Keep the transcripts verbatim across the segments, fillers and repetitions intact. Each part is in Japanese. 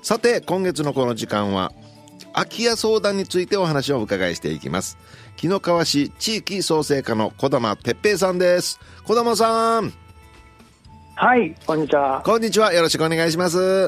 さて今月のこの時間は空き家相談についてお話をお伺いしていきます。紀の川市地域創生課の児玉哲平さんです。児玉さん。 はい、こんにちは。 こんにちは、よろしくお願いします。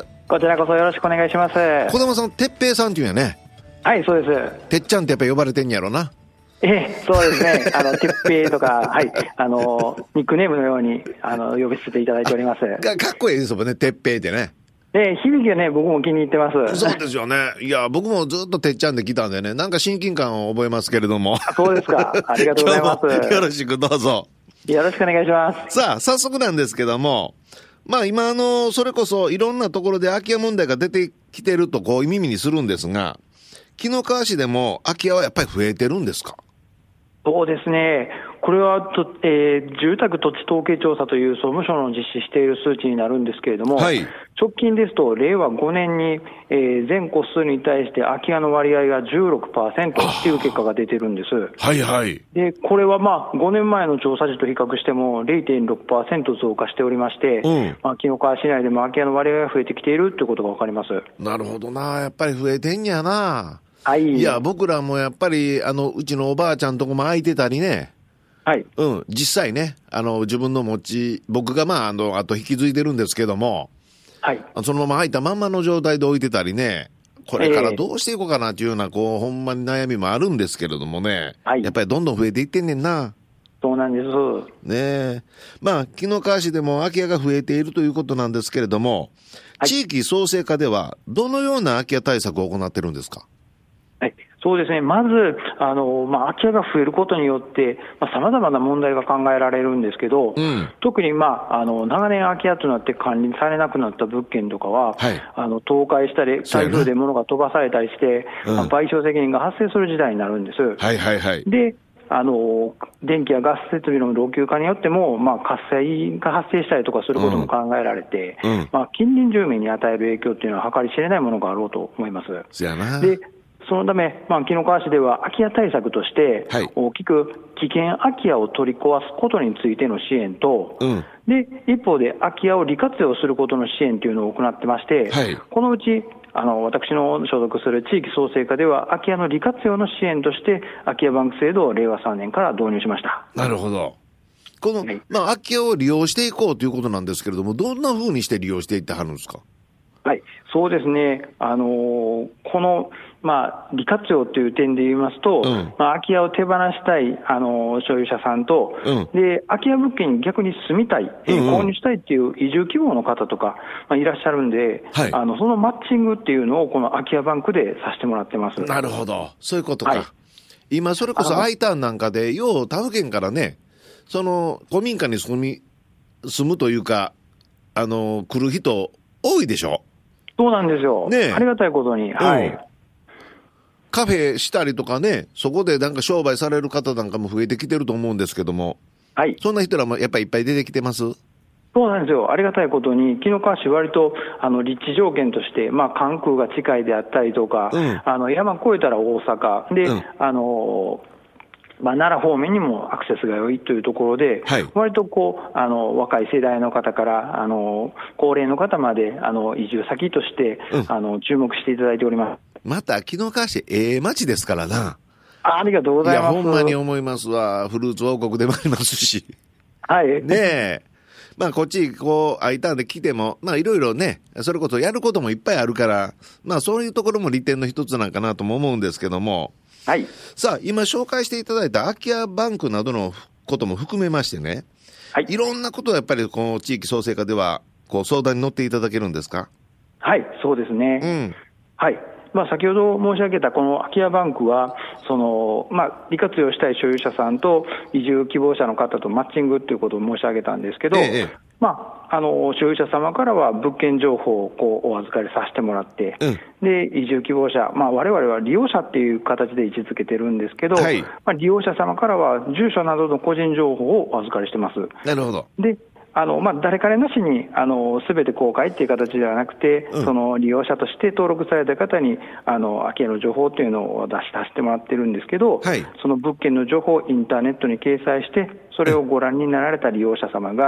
こちらこそよろしくお願いします。 児玉さん、哲平さんっていうんやね。 はい、そうです。 てっちゃんってやっぱ呼ばれてんやろな。 ええ、そうですね。あの、哲平とか、はい、あの、ニックネームのように、あの、呼び捨てていただいております。 か, かっこいいですもんね、哲平ってね。 ええ、響きはね、僕も気に入ってます。 そうですよね。いや、僕もずっとてっちゃんで来たんでね、なんか親近感を覚えますけれども。 そうですか。ありがとうございます。 よろしくどうぞ。 よろしくお願いします。 さあ、早速なんですけども、まあ今あの、それこそいろんなところで空き家問題が出てきてるとこう耳にするんですが、紀の川市でも空き家はやっぱり増えてるんですか？ そうですね。これはと、えー、住宅土地統計調査という総務省の実施している数値になるんですけれども、はい、直近ですとれいわごねんに、えー、全戸数に対して空き家の割合が じゅうろくパーセント という結果が出てるんです。 はいはい。 で、これはまあごねんまえの調査時と比較しても れいてんろくパーセント 増加しておりまして、うん、まあ、紀の川市内でも空き家の割合が増えてきているということがわかります。 なるほどな。やっぱり増えてんやな。 はい、 いや僕らもやっぱりあのうちのおばあちゃんとこも空いてたりね、 はい、 うん、実際ね、あの自分の持ち、僕がまああのあと引き継いでるんですけども、はい、そのまま空いたまんまの状態で置いてたりね、これからどうしていこうかなっていうようなこうほんまに悩みもあるんですけれどもね、はい、やっぱりどんどん増えていってんねんな。 そうなんですねえ。まあ紀の川市でも空き家が増えているということなんですけれども、はい、地域創生課ではどのような空き家対策を行ってるんですか？ はい、そうですね。まず、あの、まあ、空き家が増えることによって、まあ、様々な問題が考えられるんですけど、うん、特に、まあ、あの、長年空き家となって管理されなくなった物件とかは、はい、あの、倒壊したり、台風で物が飛ばされたりして、うん、まあ、賠償責任が発生する時代になるんです。 はいはいはい。 で、あの、電気やガス設備の老朽化によっても、まあ、火災が発生したりとかすることも考えられて、うんうん、まあ、近隣住民に与える影響っていうのは計り知れないものがあろうと思います。 そやな。 でそのため、まあ、紀の川市では空き家対策として、はい、大きく危険空き家を取り壊すことについての支援と、うん、で一方で空き家を利活用することの支援というのを行ってまして、はい、このうちあの私の所属する地域創生課では空き家の利活用の支援として空き家バンク制度をれいわさんねんから導入しました。 なるほど。この、はい、まあ、空き家を利用していこうということなんですけれども、どんな風にして利用していってはるんですか？ はい、そうですね。あのー、このまあ、利活用という点で言いますと、うん、まあ、空き家を手放したい、あの、所有者さんと、うん、で、空き家物件に逆に住みたい、うんうん、購入したいっていう移住希望の方とか、まあ、いらっしゃるんで、はい、あの、そのマッチングっていうのをこの空き家バンクでさせてもらってます。 なるほど。そういうことか。はい、今、それこそ I ターンなんかで、よう他府県からね、その、古民家に住み、住むというか、あの、来る人多いでしょ？ そうなんですよ。ね、ありがたいことに。はい。 うん、カフェしたりとかね、そこでなんか商売される方なんかも増えてきてると思うんですけども、はい、そんな人らもやっぱりいっぱい出てきてます？ そうなんですよ。ありがたいことに、紀の川市割とあの立地条件として、まあ、関空が近いであったりとか、うん、あの山越えたら大阪で、うん、あのまあ、奈良方面にもアクセスが良いというところで、はい、割とこうあの若い世代の方からあの高齢の方まであの移住先として、うん、あの注目していただいております。 また紀の川市ええ町ですからな。 あ、ありがとうございます。 いやほんまに思いますわ。フルーツ王国でもありますし。 はい。 ねえ。まあこっちこう I ターンで来てもまあいろいろね、それこそやることもいっぱいあるから、まあそういうところも利点の一つなんかなとも思うんですけども。はい。さあ今紹介していただいた空き家バンクなどのことも含めましてね。はい。いろんなことをやっぱりこの地域創生課ではこう相談に乗っていただけるんですか？ はい、そうですね。うん。はい。まあ、先ほど申し上げたこの空き家バンクは、その、まあ、利活用したい所有者さんと移住希望者の方とマッチングということを申し上げたんですけど、ええ、まあ、あの、所有者様からは物件情報をこうお預かりさせてもらって、うん、で、移住希望者、まあ、我々は利用者っていう形で位置づけてるんですけど、はい、まあ、利用者様からは住所などの個人情報をお預かりしてます。 なるほど。 で、あのまあ、誰彼なしにあの全て公開っていう形ではなくて、うん、その利用者として登録された方にあの空き家の情報というのを出し出してもらってるんですけど、はい、その物件の情報をインターネットに掲載して、それをご覧になられた利用者様が、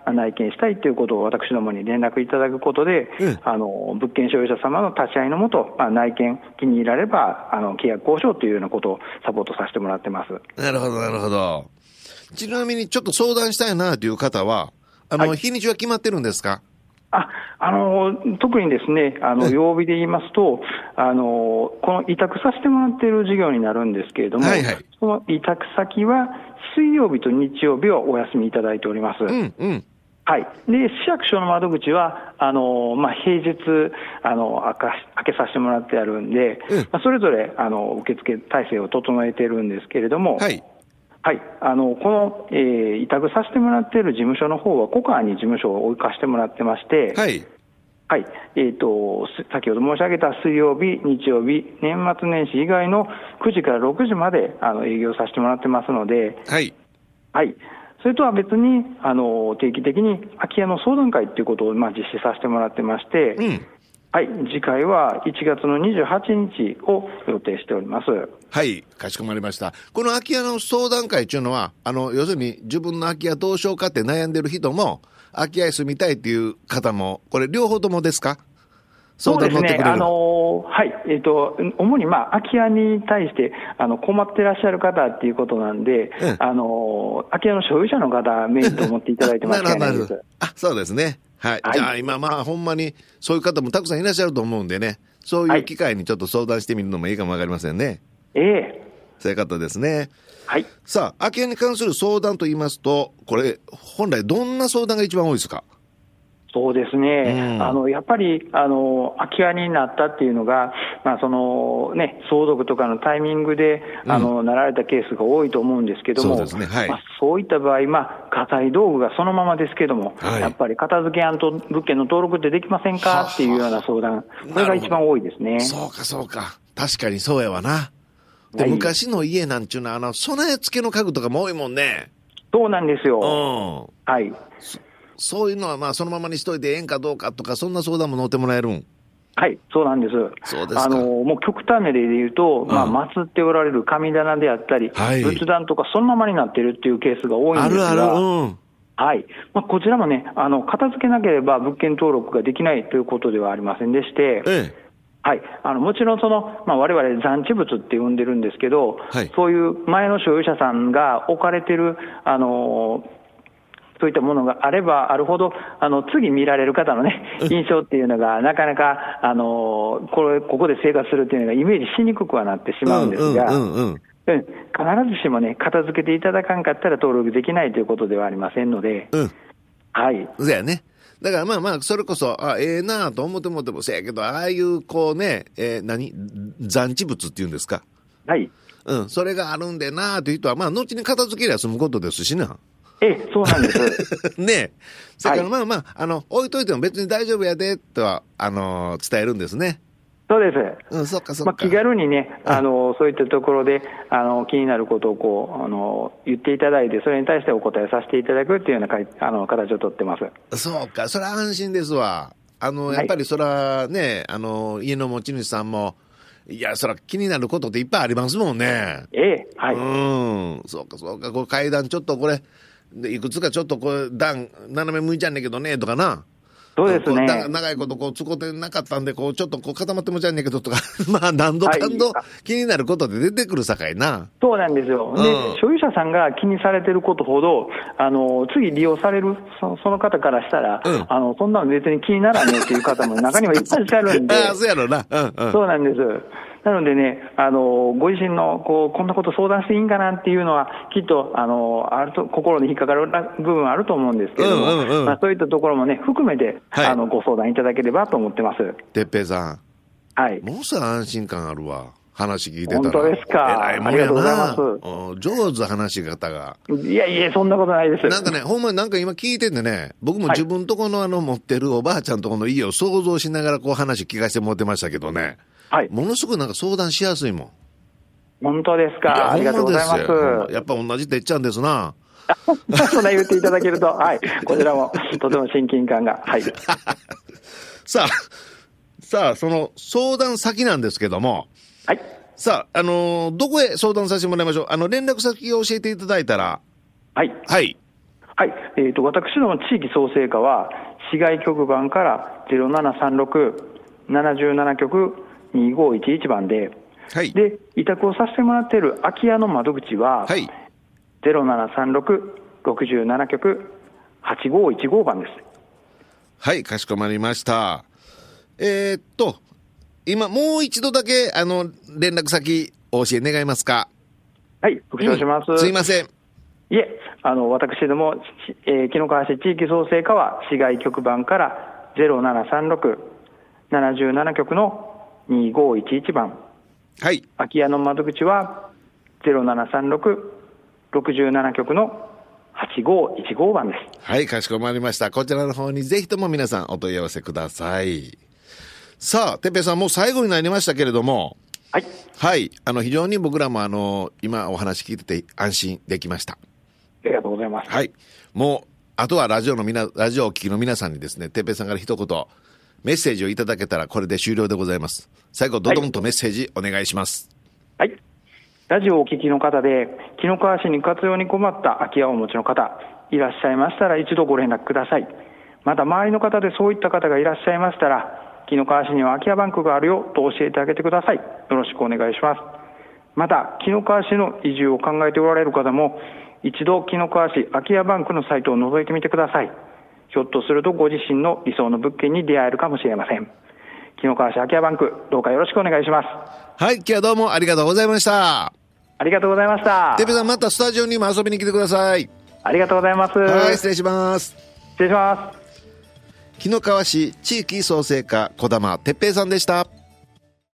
内見したいということを私どもに連絡いただくことで、うん、あの物件所有者様の立ち会いのもと、まあ、内見気に入らればあの契約交渉というようなことをサポートさせてもらってます。 なるほどなるほど。ちなみにちょっと相談したいなという方はあの、はい、日にちは決まってるんですか？ ああの特にですね、あの曜日で言いますと、あのこの委託させてもらっている事業になるんですけれども、はいはい、その委託先は水曜日と日曜日はお休みいただいております。うんうんはい、で市役所の窓口はあの、まあ、平日あの開けさせてもらってあるんで、うんまあ、それぞれあの受付体制を整えているんですけれども、はいはい、あのこの、えー、委託させてもらっている事務所の方はコカに事務所を置かせてもらってまして、はいはいえー、と先ほど申し上げた水曜日、日曜日、年末年始以外のくじからろくじまであの営業させてもらってますので、はいはい、それとは別にあの定期的に空き家の相談会ということを、まあ、実施させてもらってまして、うんはい、次回はいちがつのにじゅうはちにちを予定しております。 はい、かしこまりました。この空き家の相談会というのはあの要するに自分の空き家どうしようかって悩んでる人も空き家に住みたいっていう方もこれ両方ともですか？ そうですね、あのはいえー、と主に、まあ、空き家に対してあの困ってらっしゃる方っていうことなんで、うん、あの空き家の所有者の方メインと思っていただいてますからね。 あ、そうですね。はい。はい、じゃあ今まあほんまにそういう方もたくさんいらっしゃると思うんでね、そういう機会にちょっと相談してみるのもいいかもわかりませんね。 ええー。 そういう方ですね。 はい。 さあ空き家に関する相談と言いますと、これ本来どんな相談が一番多いですか？ そうですね、うん、あのやっぱりあの空き家になったっていうのが、まあそのね、相続とかのタイミングで、うん、あのなられたケースが多いと思うんですけども、そうですね、はいまあ、そういった場合、まあ、家財道具がそのままですけども、はい、やっぱり片付け案と物件の登録ってできませんかっていうような相談、これが一番多いですね。 そうかそうか、確かにそうやわな。で、はい、昔の家なんちゅうのはあの備え付けの家具とかも多いもんね。 そうなんですよ、うん、はい。 そういうのはまあそのままにしといてええんかどうかとか、そんな相談も乗ってもらえるん？ はい、そうなんです。そうですか。あのもう極端な例で言うと、うん、まあ、祀っておられる神棚であったり、はい、仏壇とかそのままになっているっていうケースが多いんですが、あるある、うんはいまあ、こちらもね、あの片付けなければ物件登録ができないということではありませんでして、ええはい、あのもちろんその、まあ、我々残置物って呼んでるんですけど、はい、そういう前の所有者さんが置かれてるあのそういったものがあればあるほど、あの次見られる方のね、印象っていうのがなかなか、あのこれ、ここで生活するっていうのがイメージしにくくはなってしまうんですが、うんうんうんうん、必ずしもね、片付けていただかんかったら登録できないということではありませんので、うん、はい。 そうやね。だからまあまあ、それこそ、あ、ええなと思ってもっても、せやけど、ああいうこうね、えー、何残置物っていうんですか。 はい。 うん、それがあるんでなという人は、まあ、後に片付けりゃ済むことですしな。 ええ、そうなんです。 ねえ。それからまあまあ、はい、あの、置いといても別に大丈夫やで、とは、あのー、伝えるんですね。 そうです。 うん、そっかそっか。 まあ、気軽にね、あの、そういったところで、あの、気になることをこう、あの、言っていただいて、それに対してお答えさせていただくっていうようなかい、あの、形をとってます。 そうか、それは安心ですわ。あの、やっぱりそれはね、はい、あの、家の持ち主さんも、いや、そら気になることっていっぱいありますもんね。 ええ、はい。 うん、そうかそうか、これ階段ちょっとこれ、でいくつかちょっとこれ段斜め向いちゃうんだけどねとかな。 そうですね。 長いことこう使ってなかったんでこうちょっとこう固まってもちゃうんだけどとかまあ何度かんど気になることで出てくるさかいな。 そうなんですよ。で、うん、所有者さんが気にされてることほどあの次利用される そ, その方からしたら、うん、あのそんなの別に気にならねえっていう方も中にはいっぱいいらっしゃるんで。 ああそうやろな、うんうん。そうなんです。なのでね、あのご自身のこうこんなこと相談していいんかなっていうのはきっとあのあると心に引っかかる部分あると思うんですけれども、うんうんうんまあ、そういったところもね含めて、はい、あのご相談いただければと思ってます。 哲平さん、 はい、 もうすぐ安心感あるわ。話聞いてたら。 本当ですか。 えらいもんやな。 ありがとうございます。 上手話し方が。 いやいや、そんなことないです。 なんかね、ほんまになんか今聞いてんでね、僕も自分とこのあの持ってるおばあちゃんとこの家を想像しながらこう話聞かせてもらってましたけどね。はい。ものすごくなんか相談しやすいもん。 本当ですか。ありがとうございます。 やっぱ同じてっちゃんですな。 そんな言っていただけると、はい。こちらもとても親近感が。はい。 さあ、さあ、その相談先なんですけども。はい。さあ、あのー、どこへ相談させてもらいましょう。あの、連絡先を教えていただいたら。 はい。 はい。 はい、えーと、私ども地域創生課は、市外局番からゼロななさんろく なななな局にごいちいち番で、はい、で委託をさせてもらっている空き家の窓口は、はい、ゼロななさんろく ろくなな局はちごいちご番です。 はい、かしこまりました。えー、っと今もう一度だけあの連絡先お教え願いますか。 はい、復唱します、うん、 すいません。 いえ、あの私ども、えー、紀の川市地域創生課は市外局番からゼロななさんろく なななな局のにごいちいち番、はい、空き家の窓口はゼロななさんろく ろくなな局のはちごいちご番です。 はい、かしこまりました。こちらの方にぜひとも皆さんお問い合わせください。さあ、てっぺいさん、もう最後になりましたけれども、はい、はい、あの非常に僕らもあの今お話聞いてて安心できました。 ありがとうございます。 はい、もうあとはラジオのみなラジオをお聞きの皆さんにですね、てっぺいさんから一言メッセージをいただけたらこれで終了でございます。最後ドドンとメッセージお願いします。 はい、ラジオをお聞きの方で紀の川市に活用に困った空き家をお持ちの方いらっしゃいましたら一度ご連絡ください。また周りの方でそういった方がいらっしゃいましたら、紀の川市には空き家バンクがあるよと教えてあげてください。よろしくお願いします。また紀の川市の移住を考えておられる方も一度紀の川市空き家バンクのサイトを覗いてみてください。ひょっとするとご自身の理想の物件に出会えるかもしれません。紀の川市空き家バンク、どうかよろしくお願いします。 はい、今日はどうもありがとうございました。 ありがとうございました。 てっぺいさん、またスタジオにも遊びに来てください。 ありがとうございます。 はい、失礼します。 失礼します。 紀の川市地域創生課小玉てっぺいさんでした。